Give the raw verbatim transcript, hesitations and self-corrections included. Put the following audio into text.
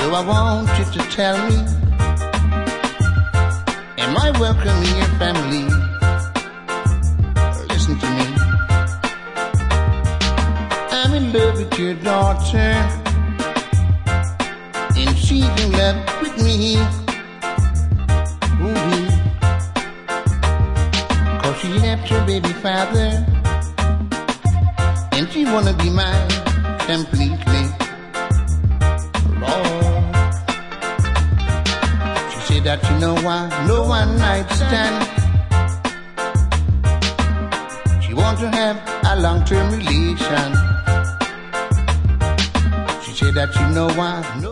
So I want you to tell me, am I welcome in your family? Listen to me. I'm in love with your daughter, and she's in love with me. Ooh, cause she left her baby father, and she wanna be mine completely. Lord, she said that you know why, no one night stand. She want to have a long-term relation. She said that you know why, no